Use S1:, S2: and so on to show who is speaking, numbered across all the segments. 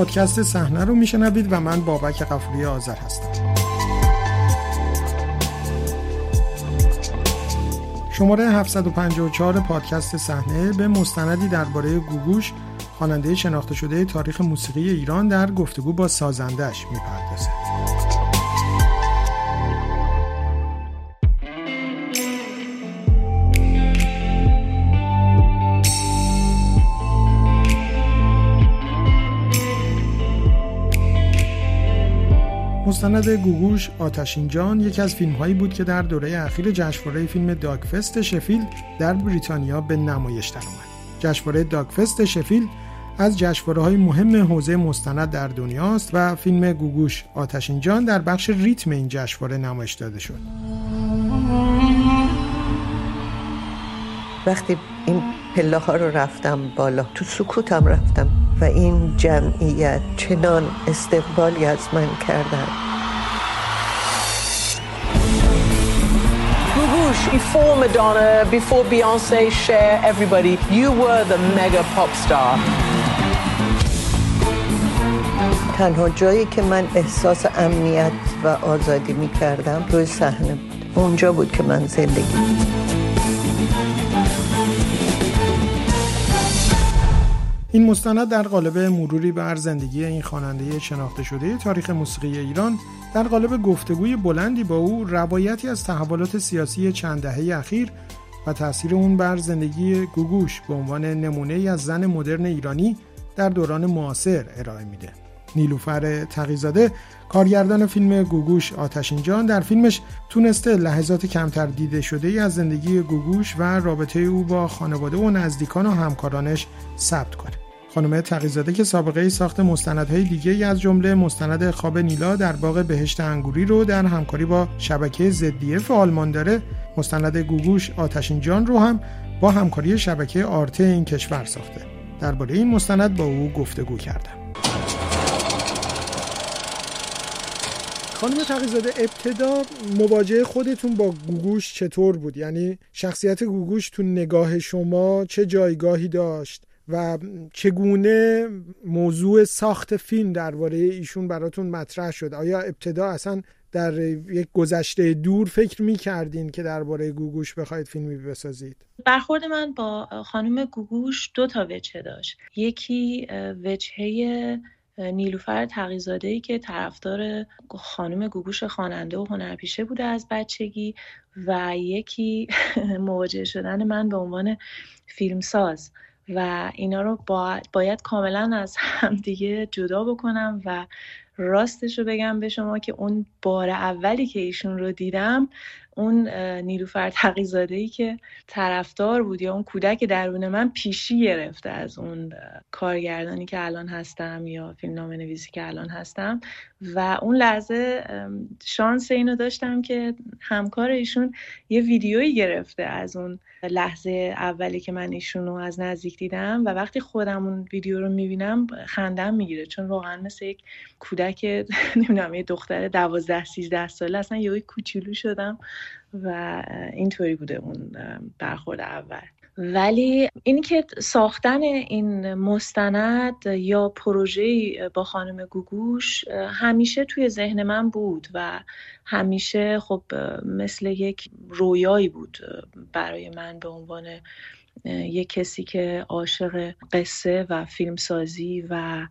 S1: پادکست صحنه رو میشنوید و من بابک غفوری آذر هستم. شماره 754 پادکست صحنه به مستندی درباره گوگوش، خواننده شناخته شده تاریخ موسیقی ایران، در گفتگو با سازندش میپردازه. مستند گوگوش آتشین جان یکی از فیلم‌هایی بود که در دوره اخیر جشنواره فیلم داگفست شفیلد در بریتانیا به نمایش درآمد. جشنواره داگفست شفیلد از جشنواره‌های مهم حوزه مستند در دنیاست و فیلم گوگوش آتشین جان در بخش ریتم این جشنواره نمایش داده شد.
S2: وقتی این پله‌ها رو رفتم بالا، تو سکوتم رفتم و این جمعیت چنان استقبالی از من کردن.
S3: Gugush, before Madonna, before Beyoncé, Cher, everybody, you were the mega pop star.
S2: تنها جایی که من احساس امنیت و آزادی می کردم روی صحنه بود. اونجا بود که من زندگی.
S1: این مستند در قالب مروری بر زندگی این خواننده شناخته شده تاریخ موسیقی ایران در قالب گفتگوی بلندی با او روایتی از تحولات سیاسی چند دهه اخیر و تأثیر اون بر زندگی گوگوش به عنوان نمونه‌ای از زن مدرن ایرانی در دوران معاصر ارائه میده. نیلوفر تقی‌زاده، کارگردان فیلم گوگوش آتشین جان، در فیلمش تونسته لحظات کمتر دیده شده‌ای از زندگی گوگوش و رابطه او با خانواده و نزدیکان و همکارانش ثبت کنه. خانم تقی‌زاده که سابقه ساخت مستندهای دیگه‌ای از جمله مستند خواب نیلا در باغ بهشت انگوری رو در همکاری با شبکه ZDF آلمان داره، مستند گوگوش آتشین جان رو هم با همکاری شبکه آرته این کشور ساخته. درباره این مستند با او گفتگو کردم. خانم تقی‌زاده، ابتدا مواجهه خودتون با گوگوش چطور بود؟ یعنی شخصیت گوگوش تو نگاه شما چه جایگاهی داشت و چگونه موضوع ساخت فیلم درباره ایشون براتون مطرح شد؟ آیا ابتدا اصلا در یک گذشته دور فکر می‌کردین که درباره گوگوش بخواید فیلمی بسازید؟
S4: برخورد من با خانم گوگوش دو تا وجه داشت. یکی وجهه نیلوفر تقی‌زاده‌ای که طرفدار خانم گوگوش خواننده و هنرپیشه بوده از بچگی و یکی مواجه شدن من به عنوان فیلمساز و اینا رو باید کاملا از هم دیگه جدا بکنم و راستش رو بگم به شما که اون بار اولی که ایشون رو دیدم، اون نیلوفر تقی‌زاده‌ای که طرفدار بود یا اون کودک درون من پیشی گرفته از اون کارگردانی که الان هستم یا فیلمنامه‌نویسی که الان هستم و اون لحظه شانس اینو داشتم که همکار ایشون یه ویدیویی گرفته از اون لحظه اولی که من ایشون رو از نزدیک دیدم و وقتی خودم اون ویدیو رو میبینم خندم میگیره، چون واقعا مثل یک کودک نمیدونم یه دختر 12-13 ساله اصلا یه کوچولو شدم و اینطوری بوده اون برخورد اول. ولی اینی که ساختن این مستند یا پروژه‌ای با خانم گوگوش همیشه توی ذهن من بود و همیشه خب مثل یک رویایی بود برای من به عنوان یک کسی که عاشق قصه و فیلمسازی و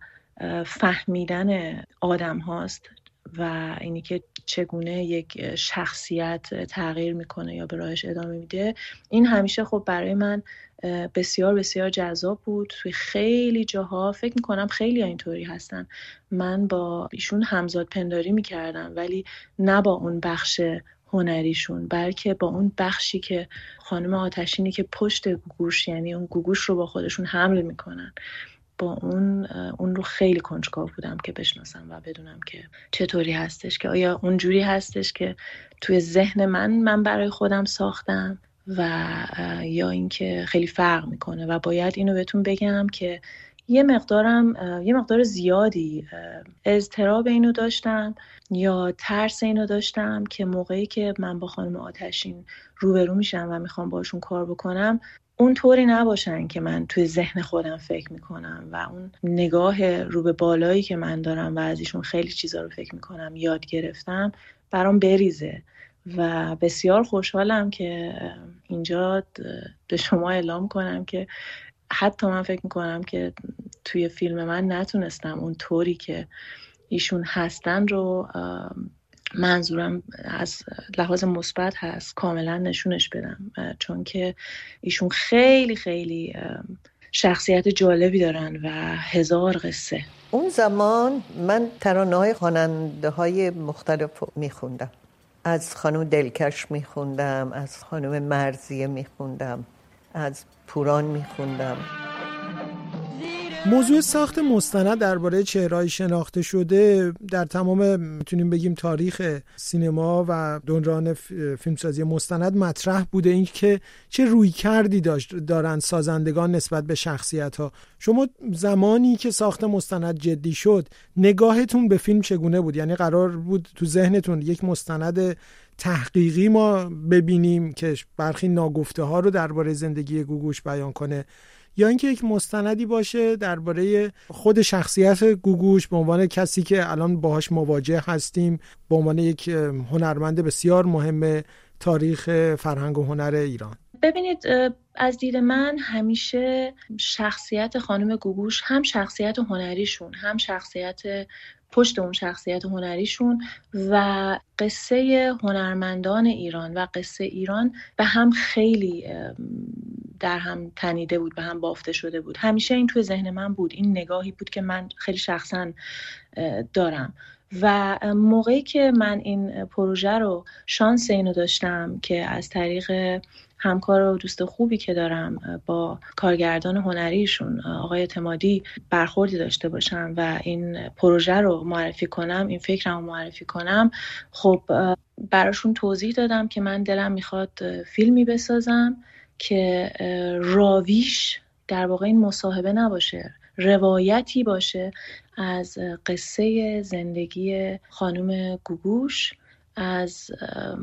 S4: فهمیدن آدم هاست و اینی که چگونه یک شخصیت تغییر میکنه یا به راهش ادامه میده. این همیشه خب برای من بسیار بسیار جذاب بود. توی خیلی جاها فکر میکنم خیلی اینطوری هستن، من با ایشون همزاد پنداری میکردم ولی نه با اون بخش هنریشون، بلکه با اون بخشی که خانم آتشینی که پشت گوگوش، یعنی اون گوگوش رو با خودشون حمل میکنن، با اون رو خیلی کنجکاو بودم که بشناسم و بدونم که چطوری هستش، که آیا اونجوری هستش که توی ذهن من برای خودم ساختم و یا اینکه خیلی فرق میکنه. و باید اینو بهتون بگم که یه مقدار زیادی اضطراب اینو داشتم یا ترس اینو داشتم که موقعی که من با خانم آتشین روبرو میشم و میخوام باشون کار بکنم، اون طوری نباشن که من توی ذهن خودم فکر میکنم و اون نگاه رو به بالایی که من دارم و از ایشون خیلی چیزا رو فکر میکنم یاد گرفتم برام بریزه. و بسیار خوشحالم که اینجا به شما اعلام کنم که حتی من فکر میکنم که توی فیلم من نتونستم اون طوری که ایشون هستن رو، منظورم از لحاظ مثبت هست، کاملا نشونش بدم، چون که ایشون خیلی خیلی شخصیت جالبی دارن و هزار قصه.
S2: اون زمان من ترانه‌های خواننده‌های مختلف میخوندم. از خانم دلکش میخوندم، از خانم مرزیه میخوندم، از پوران میخوندم.
S1: موضوع ساخت مستند درباره چهره‌های شناخته شده در تمام میتونیم بگیم تاریخ سینما و دوران فیلمسازی مستند مطرح بوده، این که چه رویکردی دارن سازندگان نسبت به شخصیت‌ها. شما زمانی که ساخت مستند جدی شد نگاهتون به فیلم چگونه بود؟ یعنی قرار بود تو ذهنتون یک مستند تحقیقی ما ببینیم که برخی ناگفته ها رو درباره زندگی گوگوش بیان کنه، یا اینکه یک مستندی باشه درباره خود شخصیت گوگوش به عنوان کسی که الان باهاش مواجه هستیم، به عنوان یک هنرمند بسیار مهم تاریخ فرهنگ و هنر ایران؟
S4: ببینید، از دید من همیشه شخصیت خانم گوگوش، هم شخصیت هنریشون، هم شخصیت پشت اون شخصیت هنریشون و قصه هنرمندان ایران و قصه ایران به هم خیلی در هم تنیده بود، به هم بافته شده بود. همیشه این توی ذهن من بود، این نگاهی بود که من خیلی شخصا دارم. و موقعی که من این پروژه رو، شانس اینو داشتم که از طریق همکار و دوست خوبی که دارم با کارگردان هنریشون آقای اعتمادی برخوردی داشته باشم و این پروژه رو معرفی کنم، این فکرم رو معرفی کنم، خب براشون توضیح دادم که من دلم میخواد فیلمی بسازم که راویش در واقع این مصاحبه نباشه، روایتی باشه از قصه زندگی خانم گوگوش از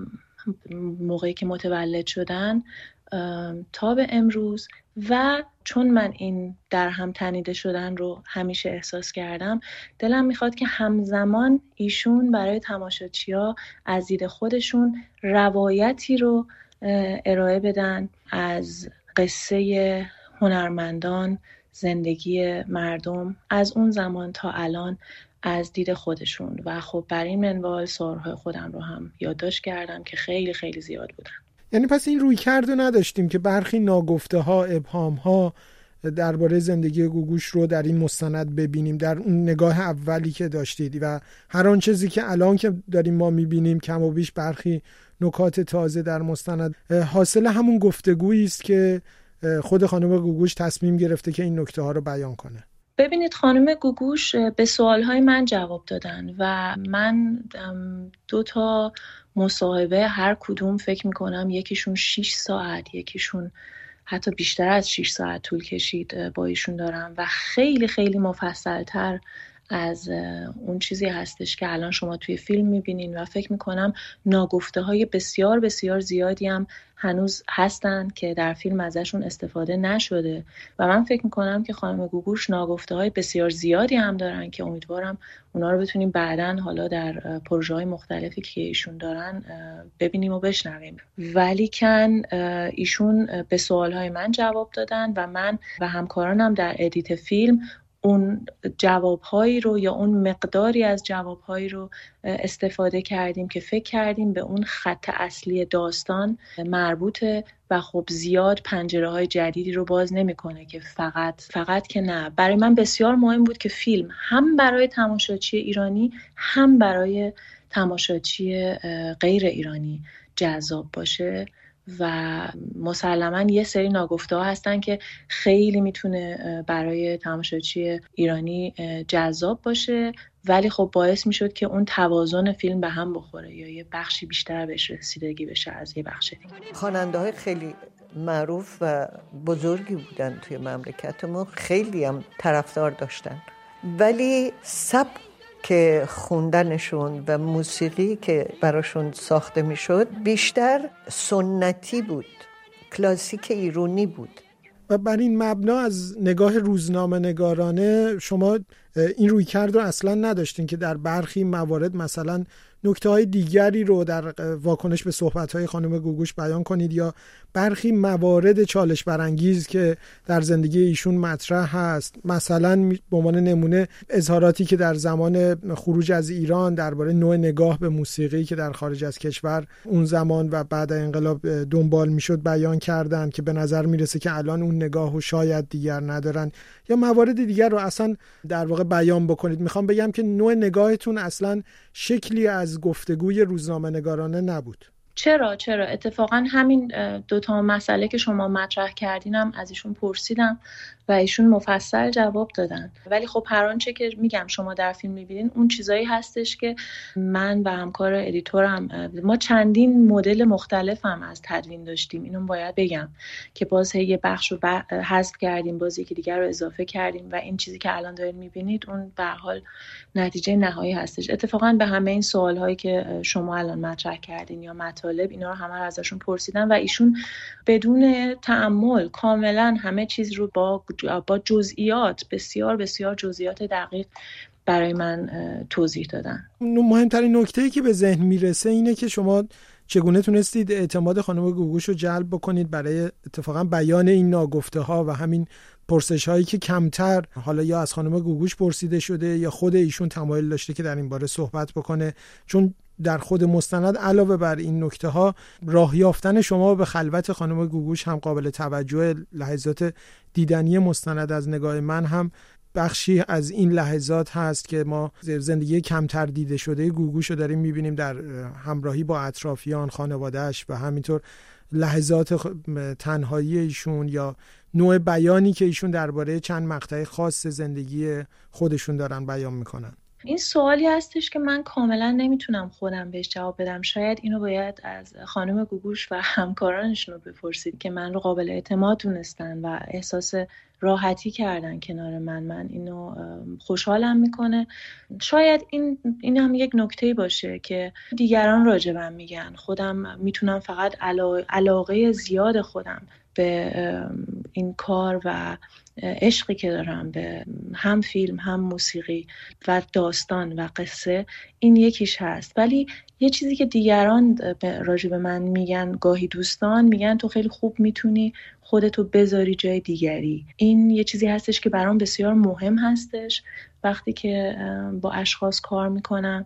S4: موقعی که متولد شدن تا به امروز. و چون من این در هم تنیده شدن رو همیشه احساس کردم، دلم میخواد که همزمان ایشون برای تماشاچی‌ها از دید خودشون روایتی رو ارائه بدن از قصه هنرمندان، زندگی مردم از اون زمان تا الان از دید خودشون. و خب بر این منوال سوالهای خودم رو هم یادداشت کردم که خیلی خیلی زیاد بودن.
S1: یعنی پس این رویکرد رو نداشتیم که برخی ناگفته ها، ابهام ها درباره زندگی گوگوش رو در این مستند ببینیم در اون نگاه اولی که داشتید و هر آن چیزی که الان که داریم ما میبینیم کم و بیش برخی نکات تازه در مستند حاصل همون گفتگویی است که خود خانم گوگوش تصمیم گرفته که این نکته ها رو بیان کنه.
S4: ببینید، خانم گوگوش به سوالهای من جواب دادن و من 2 مصاحبه هر کدوم فکر میکنم یکیشون 6 ساعت، یکیشون حتی بیشتر از 6 ساعت طول کشید با ایشون دارم و خیلی خیلی مفصل‌تر از اون چیزی هستش که الان شما توی فیلم میبینین و فکر میکنم ناگفته های بسیار بسیار زیادی هم هنوز هستن که در فیلم ازشون استفاده نشده و من فکر میکنم که خانم گوگوش ناگفته های بسیار زیادی هم دارن که امیدوارم اونا رو بتونیم بعداً حالا در پروژه های مختلفی که ایشون دارن ببینیم و بشنویم. ولیکن ایشون به سوال های من جواب دادن و من و همکارانم در ادیت فیلم اون جوابهایی رو یا اون مقداری از جوابهایی رو استفاده کردیم که فکر کردیم به اون خط اصلی داستان مربوطه و خب زیاد پنجره‌های جدیدی رو باز نمی‌کنه که فقط که نه. برای من بسیار مهم بود که فیلم هم برای تماشاچی ایرانی هم برای تماشاچی غیر ایرانی جذاب باشه و مسلماً یه سری ناگفته ها هستن که خیلی میتونه برای تماشاچی ایرانی جذاب باشه ولی خب باعث میشد که اون توازن فیلم به هم بخوره یا یه بخشی بیشتر بهش رسیدگی بشه از یه بخش دیگه.
S2: خواننده های خیلی معروف و بزرگی بودن توی مملکتمون، خیلی هم طرفدار داشتن، ولی که خوندنشون و موسیقی که براشون ساخته میشد بیشتر سنتی بود، کلاسیک ایرانی بود
S1: و بر این مبنا از نگاه روزنامه نگارانه شما این رویکرد رو اصلا نداشتین که در برخی موارد مثلا نکته‌های دیگری رو در واکنش به صحبت‌های خانم گوگوش بیان کنید، یا برخی موارد چالش برانگیز که در زندگی ایشون مطرح هست، مثلا به عنوان نمونه اظهاراتی که در زمان خروج از ایران درباره نوع نگاه به موسیقی که در خارج از کشور اون زمان و بعد انقلاب دنبال میشد بیان کردن که به نظر میرسه که الان اون نگاهو شاید دیگر ندارن، یا موارد دیگر رو اصلا در واقع بیان بکنید. میخوام بگم که نوع نگاهتون اصلا شکلی از گفتگوی روزنامه نگارانه نبود.
S4: چرا اتفاقا همین دوتا مسئله که شما مطرح کردینم از ایشون پرسیدم و ایشون مفصل جواب دادن. ولی خب هر آنچه که میگم شما در فیلم میبینین اون چیزایی هستش که من و همکار ادیتورم ما چندین مدل مختلف هم از تدوین داشتیم. اینو باید بگم که باز یه بخش رو حذف کردیم، باز یکی دیگر رو اضافه کردیم و این چیزی که الان دارین میبینید اون به هر حال نتیجه نهایی هستش. اتفاقا به همه این سوالهایی که شما الان مطرح کردین یا مطالب، اینا رو همه ازشون پرسیدم و ایشون بدون تأمل کاملا همه چیز رو با جزئیات بسیار بسیار جزئیات دقیق برای من توضیح دادن.
S1: مهمترین نکته‌ای که به ذهن میرسه اینه که شما چگونه تونستید اعتماد خانم گوگوش رو جلب بکنید برای اتفاقا بیان این ناگفته ها و همین پرسش هایی که کمتر حالا یا از خانم گوگوش پرسیده شده یا خود ایشون تمایل داشته که در این باره صحبت بکنه، چون در خود مستند علاوه بر این نکته ها راه یافتن شما به خلوت خانم گوگوش هم قابل توجه. لحظات دیدنی مستند از نگاه من هم بخشی از این لحظات هست که ما زندگی کمتر دیده شده گوگوش رو داریم میبینیم در همراهی با اطرافیان، خانوادهش و همینطور لحظات تنهایی ایشون یا نوع بیانی که ایشون درباره چند مقطع خاص زندگی خودشون دارن بیان میکنن.
S4: این سوالی هستش که من کاملا نمیتونم خودم بهش جواب بدم. شاید اینو باید از خانم گوگوش و همکارانشون رو بپرسید که من رو قابل اعتماد دونستن و احساس راحتی کردن کنار من اینو خوشحالم میکنه. شاید این هم یک نکته‌ای باشه که دیگران راجبم میگن، خودم میتونم فقط علاقه زیاد خودم به این کار و عشقی که دارم به هم فیلم هم موسیقی و داستان و قصه، این یکیش هست. ولی یه چیزی که دیگران راجع به من میگن، گاهی دوستان میگن تو خیلی خوب میتونی خودتو بذاری جای دیگری. این یه چیزی هستش که برام بسیار مهم هستش وقتی که با اشخاص کار میکنم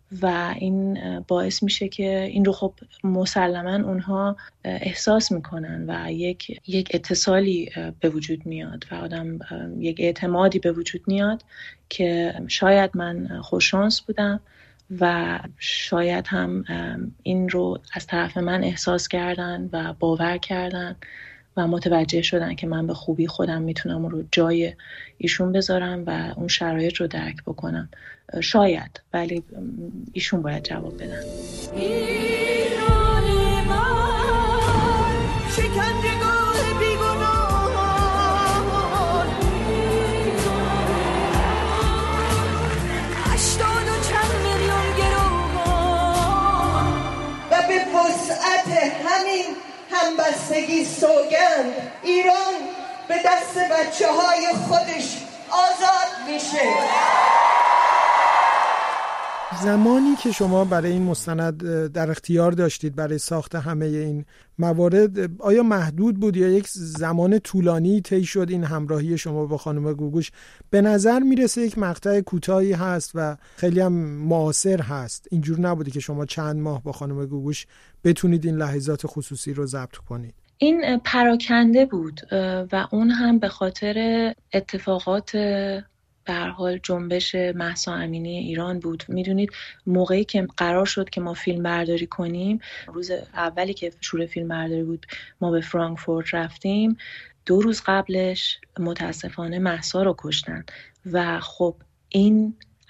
S4: و این باعث میشه که این رو خب مسلماً اونها احساس میکنن و یک اتصالی به وجود میاد و آدم یک اعتمادی به وجود میاد که شاید من خوششانس بودم و شاید هم این رو از طرف من احساس کردن و باور کردن و متوجه شدن که من به خوبی خودم میتونم اون رو جای ایشون بذارم و اون شرایط رو درک بکنم. شاید، ولی ایشون باید جواب بدن.
S2: و به وسعت همین همبستگی سوگند ایران به دست بچه‌های خودش آزاد میشه.
S1: زمانی که شما برای این مستند در اختیار داشتید برای ساخت همه این موارد، آیا محدود بود یا یک زمان طولانی طی شد این همراهی شما با خانم گوگوش؟ به نظر میرسه یک مقطع کوتاهی هست و خیلی هم معاصر هست. اینجور نبوده که شما چند ماه با خانم گوگوش بتونید این لحظات خصوصی رو ضبط کنید؟
S4: این پراکنده بود و اون هم به خاطر اتفاقات به هر حال جنبش مهسا امینی ایران بود. میدونید موقعی که قرار شد که ما فیلم برداری کنیم، روز اولی که شروع فیلم برداری بود ما به فرانکفورت رفتیم، 2 روز قبلش متاسفانه مهسا رو کشتن و خب این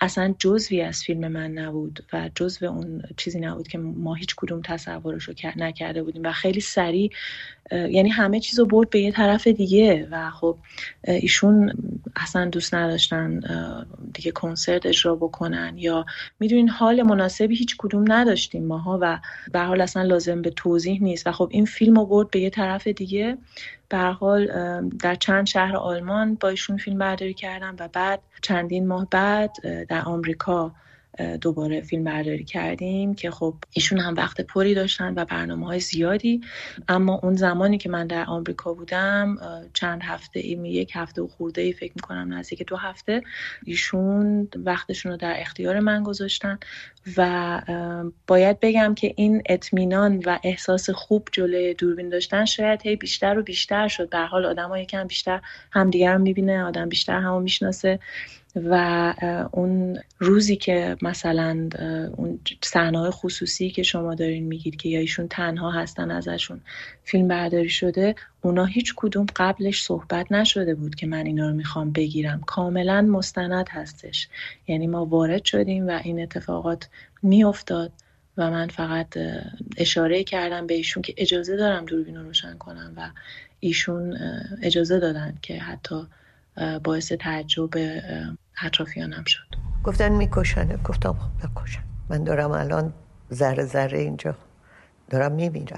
S4: اصلا جزوی از فیلم من نبود و جزو اون چیزی نبود که ما هیچ کدوم تصورشو نکرده بودیم و خیلی سریع یعنی همه چیزو برد به یه طرف دیگه و خب ایشون اصلا دوست نداشتن دیگه کنسرت اجرا بکنن یا میدونین حال مناسبی هیچ کدوم نداشتیم ماها و به هر حال اصلا لازم به توضیح نیست و خب این فیلمو برد به یه طرف دیگه. به هر حال در چند شهر آلمان با ایشون فیلم برداری کردم و بعد چندین ماه بعد در آمریکا دوباره فیلم برداری کردیم که خب ایشون هم وقت پری داشتن و برنامه‌های زیادی، اما اون زمانی که من در آمریکا بودم چند هفته، یک هفته و خورده‌ای فکر می‌کنم نزدیک 2 هفته، ایشون وقتشون رو در اختیار من گذاشتن و باید بگم که این اطمینان و احساس خوب جلوی دوربین داشتن شاید هی بیشتر و بیشتر شد. به هر حال آدم‌ها یکم بیشتر همدیگر رو می‌بینه، آدم بیشتر همو میشناسه و اون روزی که مثلا اون صحنه‌های خصوصی که شما دارین میگید که یا ایشون تنها هستن ازشون فیلم برداری شده، اونا هیچ کدوم قبلش صحبت نشده بود که من اینا رو میخوام بگیرم، کاملا مستند هستش. یعنی ما وارد شدیم و این اتفاقات میافتاد و من فقط اشاره کردم به ایشون که اجازه دارم دوربین رو روشن کنم و ایشون اجازه دادن که حتی باعث تعجب اطرافیانم شد.
S2: گفتن میکشنه، گفتم خب نکشن، من دارم الان ذره ذره اینجا دارم میمیرم.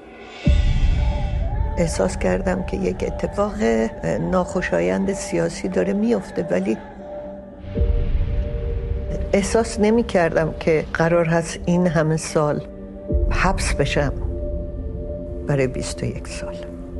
S2: احساس کردم که یک اتفاق ناخوشایند سیاسی داره میفته، ولی احساس نمی کردم که قرار هست این همه سال حبس بشم برای 21 سال.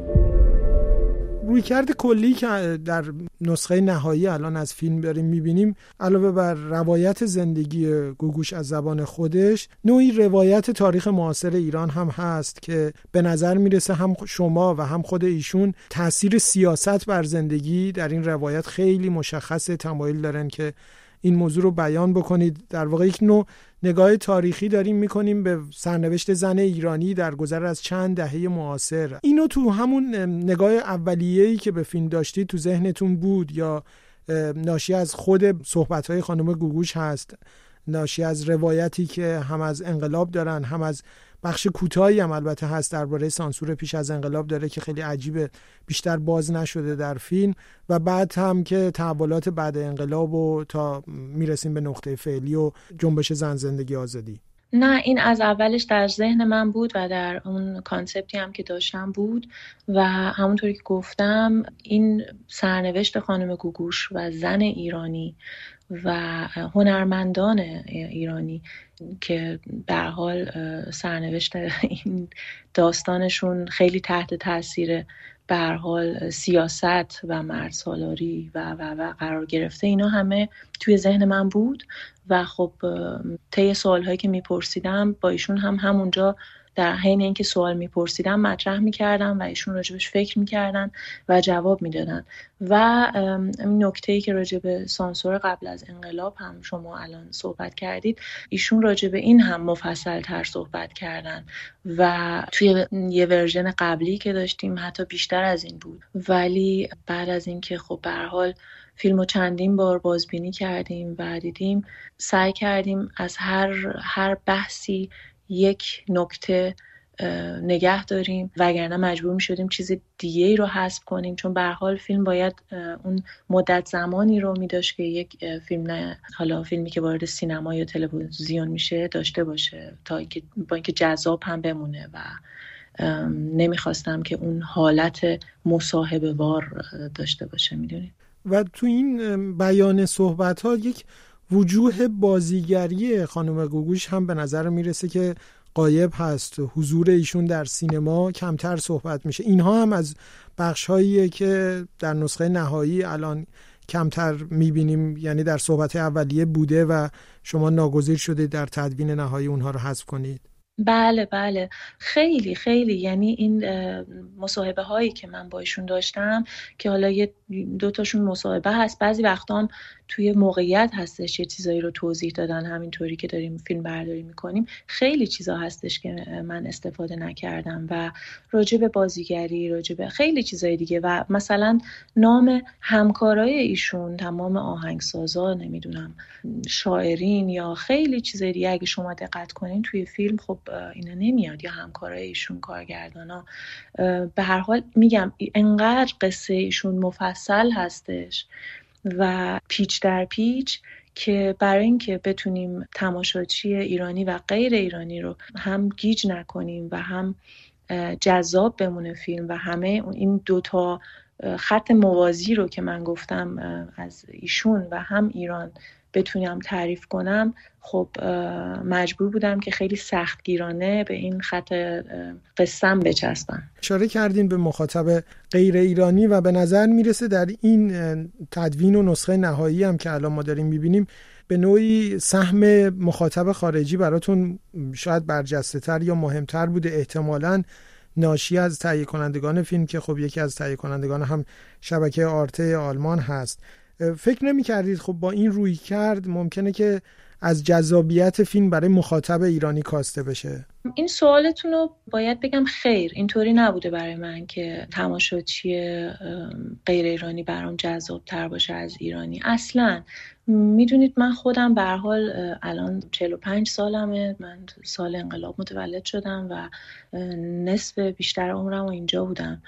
S1: رویکرد کلی که در نسخه نهایی الان از فیلم داریم میبینیم، علاوه بر روایت زندگی گوگوش از زبان خودش، نوعی روایت تاریخ معاصر ایران هم هست که به نظر میرسه هم شما و هم خود ایشون تأثیر سیاست بر زندگی در این روایت خیلی مشخصه، تمایل دارن که این موضوع رو بیان بکنید. در واقع یک نوع نگاه تاریخی داریم میکنیم به سرنوشت زن ایرانی در گذر از چند دهه معاصر. اینو تو همون نگاه اولیه‌ای که به فیلم داشتید تو ذهنتون بود یا ناشی از خود صحبت‌های خانم گوگوش هست، ناشی از روایتی که هم از انقلاب دارن، هم از بخش کوتاهی هم البته هست درباره سانسور پیش از انقلاب داره که خیلی عجیبه بیشتر باز نشده در فیلم، و بعد هم که تحولات بعد انقلاب و تا میرسیم به نقطه فعلی و جنبش زن زندگی آزادی؟
S4: نه، این از اولش در ذهن من بود و در اون کانسپتی هم که داشتم بود و همونطوری که گفتم این سرنوشت خانم گوگوش و زن ایرانی و هنرمندان ایرانی که به هر حال سرنوشت این داستانشون خیلی تحت تاثیر به هر حال سیاست و مردسالاری و قرار گرفته، اینا همه توی ذهن من بود و خب طی سوالهایی که میپرسیدم با ایشون هم همونجا در حین اینکه سوال میپرسیدم مطرح میکردم و ایشون راجبش فکر میکردن و جواب میدادن. و این نکته‌ای که راجب سانسور قبل از انقلاب هم شما الان صحبت کردید، ایشون راجب این هم مفصل تر صحبت کردن و توی یه ورژن قبلی که داشتیم حتی بیشتر از این بود. ولی بعد از اینکه خب به هر حال فیلمو چندین بار بازبینی کردیم و دیدیم، سعی کردیم از هر بحثی یک نکته نگه داریم، وگرنه مجبور می شدیم چیز دیگه ای رو حذف کنیم، چون به هر حال فیلم باید اون مدت زمانی رو می داشت که یک فیلم، نه حالا فیلمی که وارد سینما یا تلویزیون میشه، داشته باشه تا با اینکه جذاب هم بمونه و نمیخواستم که اون حالت مصاحبه وار داشته باشه، میدونید.
S1: و تو این بیان صحبت ها یک وجوه بازیگری خانم گوگوش هم به نظر میرسه که غایب هست. حضور ایشون در سینما کمتر صحبت میشه. اینها هم از بخش‌هاییه که در نسخه نهایی الان کمتر میبینیم، یعنی در صحبت اولیه بوده و شما ناگزیر شده در تدوین نهایی اونها رو حذف کنید.
S4: بله خیلی خیلی، یعنی این مصاحبه هایی که من با ایشون داشتم که حالا یه دو تاشون مصاحبه هست، بعضی وقتا هم توی موقعیت هستش یه چیزایی رو توضیح دادن، همینطوری که داریم فیلم برداری میکنیم. خیلی چیزا هستش که من استفاده نکردم و راجع به بازیگری، راجع به خیلی چیزای دیگه، و مثلا نام همکارای ایشون، تمام آهنگسازا، نمیدونم شاعرین یا خیلی چیزای دیگه اگه شما دقت کنین توی فیلم خب اینا نمیاد، یا همکارای ایشون، کارگردانا. به هر حال میگم انقدر قصه ایشون مفصل هستش و پیچ در پیچ که برای اینکه بتونیم تماشاچی ایرانی و غیر ایرانی رو هم گیج نکنیم و هم جذاب بمونه فیلم و همه این دوتا خط موازی رو که من گفتم از ایشون و هم ایران بتونم تعریف کنم، خب مجبور بودم که خیلی سختگیرانه به این خط قصه‌ام بچسبم.
S1: اشاره کردین به مخاطب غیر ایرانی و به نظر میرسه در این تدوین و نسخه نهایی هم که الان ما داریم میبینیم به نوعی سهم مخاطب خارجی براتون شاید برجسته تر یا مهمتر بوده، احتمالاً ناشی از تهیه کنندگان فیلم که خب یکی از تهیه کنندگان هم شبکه آرته آلمان هست. فکر نمی کردید خب با این روی کرد ممکنه که از جذابیت فیلم برای مخاطب ایرانی کاسته بشه؟
S4: این سوالتون رو باید بگم خیر، اینطوری نبوده برای من که تماشاچی غیر ایرانی برام جذاب تر باشه از ایرانی. اصلاً میدونید من خودم به هر حال الان 45 سالمه، من سال انقلاب متولد شدم و نصف بیشتر عمرم اینجا بودم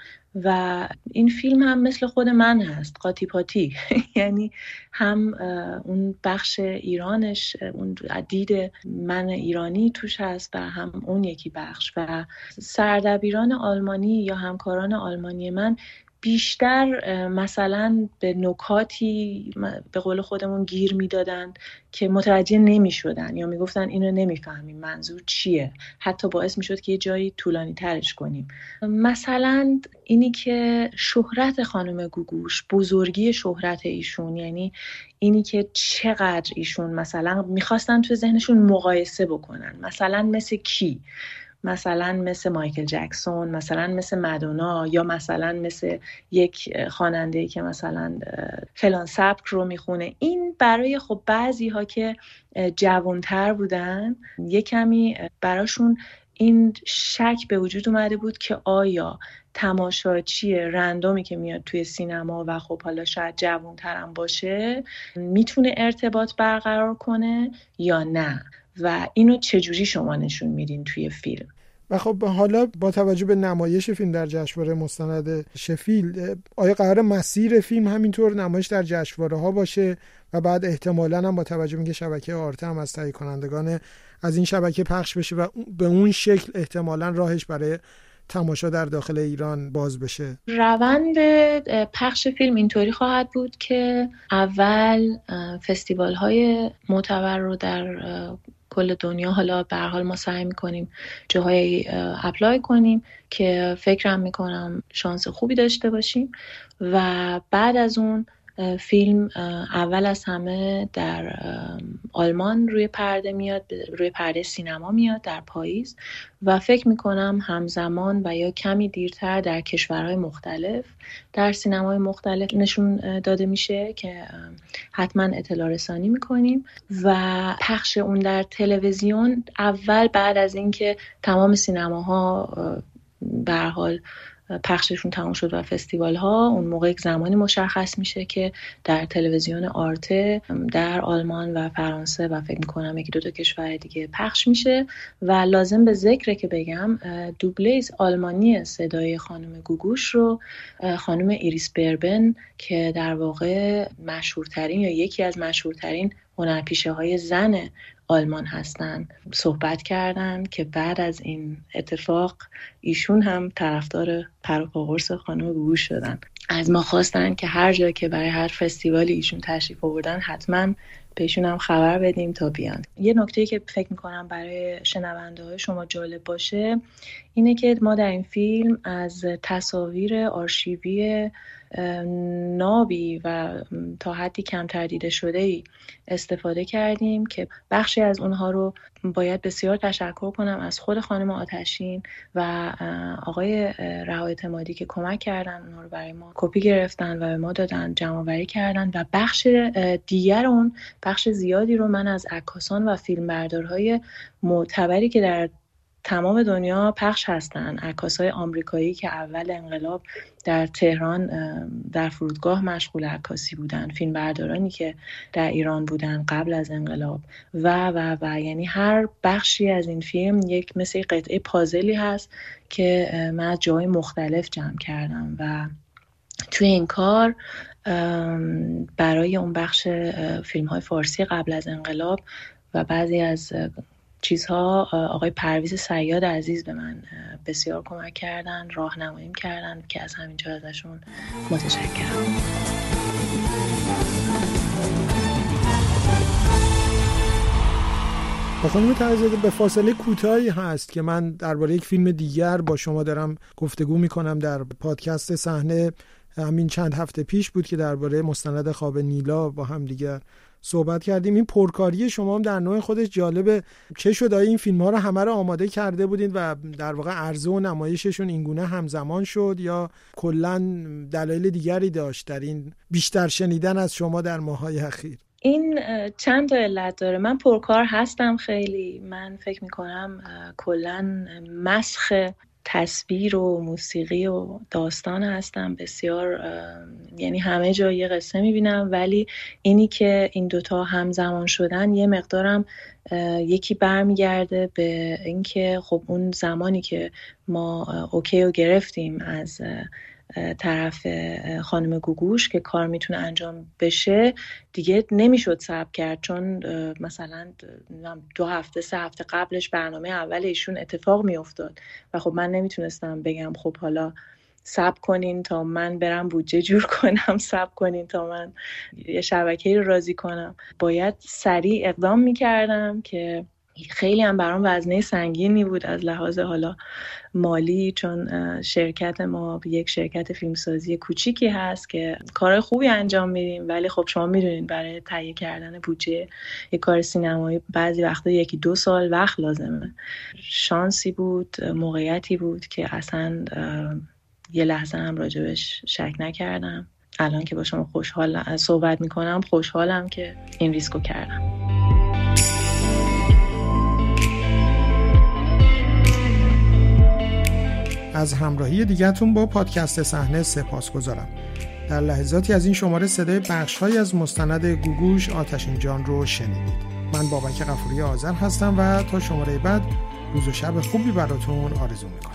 S4: و این فیلم هم مثل خود من هست، قاطی پاتی. یعنی هم اون بخش ایرانش، اون دید من ایرانی توش هست و هم اون یکی بخش، و سردبیران آلمانی یا همکاران آلمانی من بیشتر مثلا به نکاتی به قول خودمون گیر میدادن که متوجه نمی شدن یا می گفتن اینو نمی فهمیم منظور چیه، حتی باعث می شد که یه جایی طولانی ترش کنیم. مثلا اینی که شهرت خانم گوگوش، بزرگی شهرت ایشون، یعنی اینی که چقدر ایشون مثلا میخواستن تو ذهنشون مقایسه بکنن، مثلا مثل کی؟ مثلا مثل مایکل جکسون، مثلا مثل مادونا، یا مثلا مثل یک خواننده‌ای که مثلا فلان سبک رو میخونه. این برای خب بعضی ها که جوانتر بودن یه کمی براشون این شک به وجود اومده بود که آیا تماشاچی رندومی که میاد توی سینما و خب حالا شاید جوانتر هم باشه میتونه ارتباط برقرار کنه یا نه، و اینو چجوری شما نشون میدین توی فیلم.
S1: و خب حالا با توجه به نمایش فیلم در جشنواره مستند شفیلد، آیا قرار مسیر فیلم همینطور نمایش در جشنواره ها باشه و بعد احتمالاً هم با توجه به اینکه شبکه آرته هم از تهیه کنندگان از این شبکه پخش بشه و به اون شکل احتمالاً راهش برای تماشا در داخل ایران باز بشه؟
S4: روند پخش فیلم اینطوری خواهد بود که اول فستیوال های معتبر رو در کل دنیا، حالا به هر حال ما سعی می‌کنیم جاهای اپلای کنیم که فکرم می‌کنم شانس خوبی داشته باشیم، و بعد از اون فیلم اول از همه در آلمان روی پرده میاد، روی پرده سینما میاد در پاییز، و فکر میکنم همزمان و یا کمی دیرتر در کشورهای مختلف در سینمای مختلف نشون داده میشه که حتما اطلاع رسانی میکنیم، و پخش اون در تلویزیون اول بعد از اینکه تمام سینماها به هر حال پخششون تمام شد و فستیوال ها، اون موقع یک زمانی مشخص میشه که در تلویزیون آرته در آلمان و فرانسه و فکر میکنم یکی دو تا کشور دیگه پخش میشه. و لازم به ذکره که بگم دوبله آلمانی صدای خانم گوگوش رو خانم ایریس بربن که در واقع مشهورترین یا یکی از مشهورترین هنرپیشه های زن آلمان هستن صحبت کردن که بعد از این اتفاق ایشون هم طرفدار پر و پا قرص خانم گوگوش شدن. از ما خواستن که هر جا که برای هر فستیوالی ایشون تشریف آوردن حتما بهشون هم خبر بدیم تا بیان. یه نکته‌ای که فکر می‌کنم برای شنونده‌های شما جالب باشه اینه که ما در این فیلم از تصاویر آرشیوی نابی و تا حدی کمتر دیده شده‌ای استفاده کردیم که بخشی از اونها رو باید بسیار تشکر کنم از خود خانم آتشین و آقای رها اعتمادی که کمک کردن، اونا رو برای ما کپی گرفتن و به ما دادن، جمع‌آوری کردن و بخش دیگر اون بخش زیادی رو من از عکاسان و فیلمبردارهای معتبری که در تمام دنیا پخش هستن، عکاسای آمریکایی که اول انقلاب در تهران در فرودگاه مشغول عکاسی بودن، فیلمبردارانی که در ایران بودن قبل از انقلاب و یعنی هر بخشی از این فیلم یک مثل قطعه پازلی هست که من از جای مختلف جمع کردم و توی این کار برای اون بخش فیلم‌های فارسی قبل از انقلاب و بعضی از چیزها آقای پرویز صیاد عزیز به من بسیار کمک کردن، راهنماییم کردن که از همینجا ازشون متشکرم.
S1: خانم تقی‌زاده، به فاصله کوتاهی هست که من درباره یک فیلم دیگر با شما دارم گفتگو میکنم. در پادکست صحنه همین چند هفته پیش بود که درباره مستند خواب نیلا با هم دیگر صحبت کردیم. این پرکاری شما هم در نوع خودش جالبه. چه شد این فیلم ها رو همه رو آماده کرده بودید و در واقع عرضه و نمایششون اینگونه همزمان شد یا کلا دلایل دیگری داشت در این بیشتر شنیدن از شما در ماهای اخیر؟
S4: این چند تا علت داره. من پرکار هستم خیلی. من فکر میکنم کلا مسخ تصویر و موسیقی و داستان هستم بسیار، یعنی همه جا یه قصه میبینم، ولی اینی که این دوتا همزمان شدن یه مقدارم یکی برمیگرده به اینکه خب اون زمانی که ما اوکی رو گرفتیم از طرف خانم گوگوش که کار میتونه انجام بشه، دیگه نمیشد صبر کرد، چون مثلا 2 هفته 3 هفته قبلش برنامه اول ایشون اتفاق میافتاد و خب من نمیتونستم بگم خب حالا صبر کنین تا من برم بودجه جور کنم، صبر کنین تا من یه شبکه‌ای رو راضی کنم. باید سریع اقدام میکردم که خیلی هم برام وزنه سنگینی بود از لحاظ حالا مالی، چون شرکت ما یک شرکت فیلمسازی کوچیکی هست که کار خوبی انجام میدیم، ولی خب شما میدونید برای تهیه کردن بودجه یک کار سینمایی بعضی وقتا 1-2 سال وقت لازمه. شانسی بود، موقعیتی بود که اصلا یه لحظه هم راجبش شک نکردم. الان که با شما خوشحالم صحبت میکنم، خوشحالم که این ریسکو کردم.
S1: از همراهی دیگه‌تون با پادکست صحنه سپاسگزارم. در لحظاتی از این شماره صدای بخش‌هایی از مستند گوگوش آتشین جان رو شنیدید. من بابک غفوری آذر هستم و تا شماره بعد روز و شب خوبی براتون آرزو می‌کنم.